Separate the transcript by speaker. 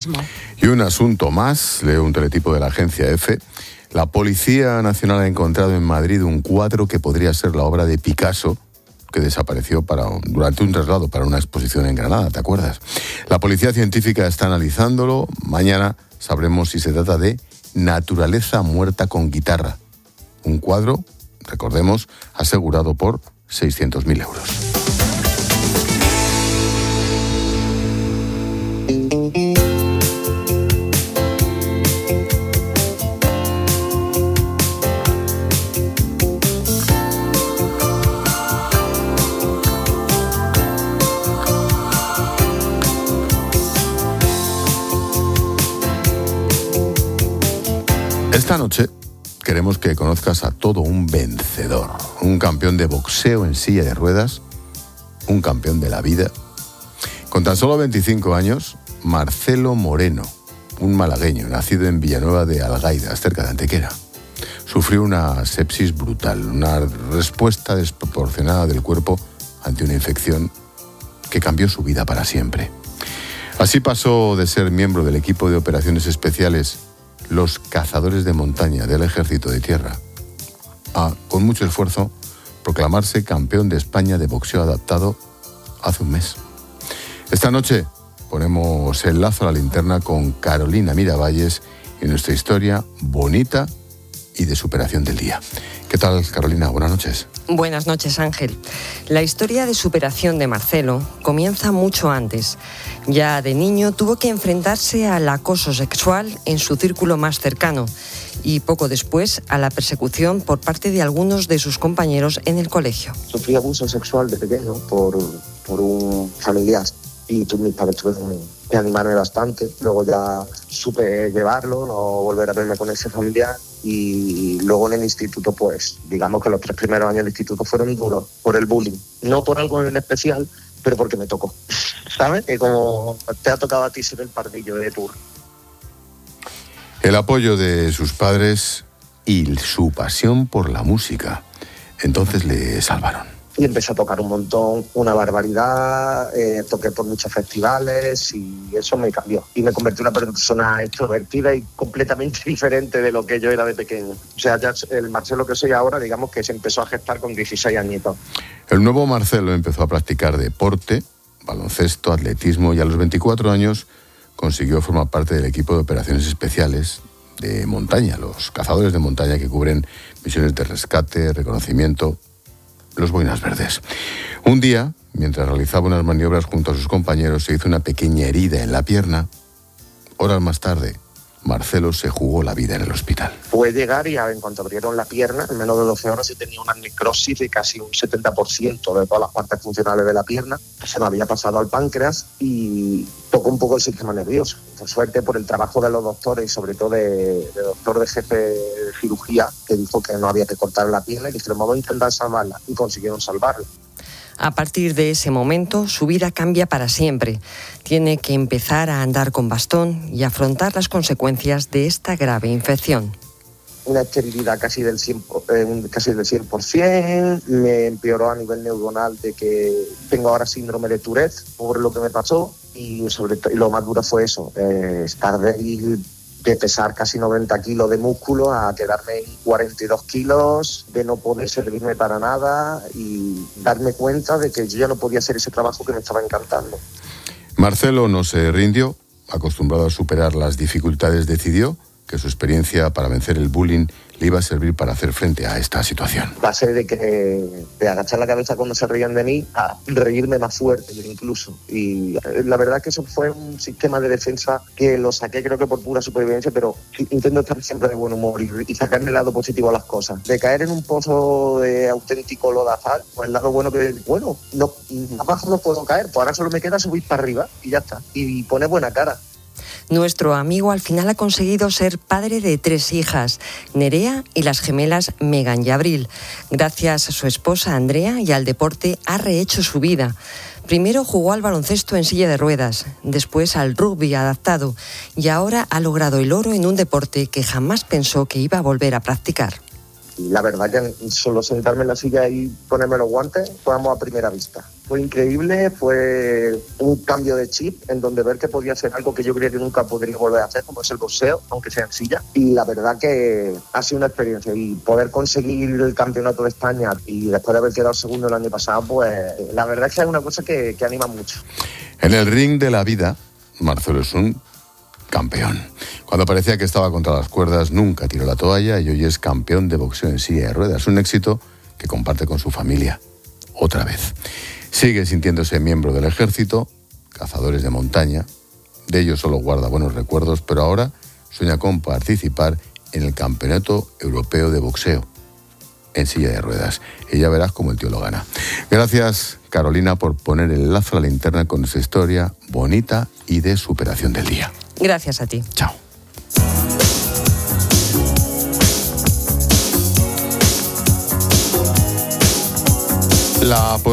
Speaker 1: Y un asunto más, leo un teletipo de la agencia EFE. La Policía Nacional ha encontrado en Madrid un cuadro que podría ser la obra de Picasso, que desapareció durante un traslado para una exposición en Granada, ¿te acuerdas? La policía científica está analizándolo. Mañana sabremos si se trata de Naturaleza muerta con guitarra. Un cuadro, recordemos, asegurado por 600.000 euros. Esta noche queremos que conozcas a todo un vencedor, un campeón de boxeo en silla de ruedas, un campeón de la vida. Con tan solo 25 años, Marcelo Moreno, un malagueño nacido en Villanueva de Algaida, cerca de Antequera, sufrió una sepsis brutal, una respuesta desproporcionada del cuerpo ante una infección que cambió su vida para siempre. Así pasó de ser miembro del equipo de operaciones especiales los cazadores de montaña del Ejército de Tierra a, con mucho esfuerzo, proclamarse campeón de España de boxeo adaptado hace un mes. Esta noche ponemos el lazo a la linterna con Carolina Miravalles y nuestra historia bonita y de superación del día. ¿Qué tal, Carolina? Buenas noches.
Speaker 2: Buenas noches, Ángel. La historia de superación de Marcelo comienza mucho antes. Ya de niño tuvo que enfrentarse al acoso sexual en su círculo más cercano y poco después a la persecución por parte de algunos de sus compañeros en el colegio.
Speaker 3: Sufrí abuso sexual de pequeño por un familiar y mis padres tuvieron que animarme bastante. Luego ya supe llevarlo, no volver a verme con ese familiar. Y luego en el instituto, pues, digamos que los 3 primeros años del instituto fueron duros por el bullying. No por algo en especial, pero porque me tocó. ¿Sabes? Que como te ha tocado a ti ser el pardillo de turno.
Speaker 1: El apoyo de sus padres y su pasión por la música, entonces le salvaron.
Speaker 3: Y empecé a tocar un montón, una barbaridad, toqué por muchos festivales y eso me cambió. Y me convertí en una persona extrovertida y completamente diferente de lo que yo era de pequeño. O sea, ya el Marcelo que soy ahora, digamos que se empezó a gestar con 16 añitos.
Speaker 1: El nuevo Marcelo empezó a practicar deporte, baloncesto, atletismo y a los 24 años consiguió formar parte del equipo de operaciones especiales de montaña, los cazadores de montaña que cubren misiones de rescate, reconocimiento, los Boinas Verdes. Un día, mientras realizaba unas maniobras junto a sus compañeros, se hizo una pequeña herida en la pierna. Horas más tarde, Marcelo se jugó la vida en el hospital.
Speaker 3: Pude llegar y en cuanto abrieron la pierna, en menos de 12 horas, se tenía una necrosis de casi un 70% de todas las partes funcionales de la pierna. Se me había pasado al páncreas y tocó un poco el sistema nervioso. Por suerte, por el trabajo de los doctores y sobre todo de doctor de jefe de cirugía, que dijo que no había que cortar la pierna y que vamos a intentar salvarla, y consiguieron salvarla.
Speaker 2: A partir de ese momento, su vida cambia para siempre. Tiene que empezar a andar con bastón y afrontar las consecuencias de esta grave infección.
Speaker 3: Una esterilidad casi del 100%, me empeoró a nivel neuronal de que tengo ahora síndrome de Tourette por lo que me pasó y lo más duro fue eso, estar de pesar casi 90 kilos de músculo a quedarme en 42 kilos, de no poder servirme para nada y darme cuenta de que yo ya no podía hacer ese trabajo que me estaba encantando.
Speaker 1: Marcelo no se rindió, acostumbrado a superar las dificultades, decidió que su experiencia para vencer el bullying le iba a servir para hacer frente a esta situación.
Speaker 3: Pasé de agachar la cabeza cuando se reían de mí a reírme más fuerte incluso. Y la verdad que eso fue un sistema de defensa que lo saqué creo que por pura supervivencia, pero intento estar siempre de buen humor y sacarle el lado positivo a las cosas. De caer en un pozo de auténtico lodazal, pues el lado bueno no, abajo no puedo caer, pues ahora solo me queda subir para arriba y ya está. Y poner buena cara.
Speaker 2: Nuestro amigo al final ha conseguido ser padre de 3 hijas, Nerea y las gemelas Megan y Abril. Gracias a su esposa Andrea y al deporte ha rehecho su vida. Primero jugó al baloncesto en silla de ruedas, después al rugby adaptado y ahora ha logrado el oro en un deporte que jamás pensó que iba a volver a practicar.
Speaker 3: Y la verdad que solo sentarme en la silla y ponerme los guantes, fue amor a primera vista. Fue increíble, fue un cambio de chip en donde ver que podía hacer algo que yo creía que nunca podría volver a hacer, como es el boxeo, aunque sea en silla. Y la verdad que ha sido una experiencia. Y poder conseguir el campeonato de España y después de haber quedado segundo el año pasado, pues la verdad es que es una cosa que anima mucho.
Speaker 1: En el ring de la vida, Marcelo es un campeón. Cuando parecía que estaba contra las cuerdas, nunca tiró la toalla y hoy es campeón de boxeo en silla de ruedas. Un éxito que comparte con su familia. Otra vez. Sigue sintiéndose miembro del ejército, cazadores de montaña. De ellos solo guarda buenos recuerdos, pero ahora sueña con participar en el Campeonato Europeo de Boxeo en silla de ruedas. Y ya verás cómo el tío lo gana. Gracias, Carolina, por poner el lazo a la linterna con esa historia bonita y de superación del día.
Speaker 2: Gracias a ti.
Speaker 1: Chao. La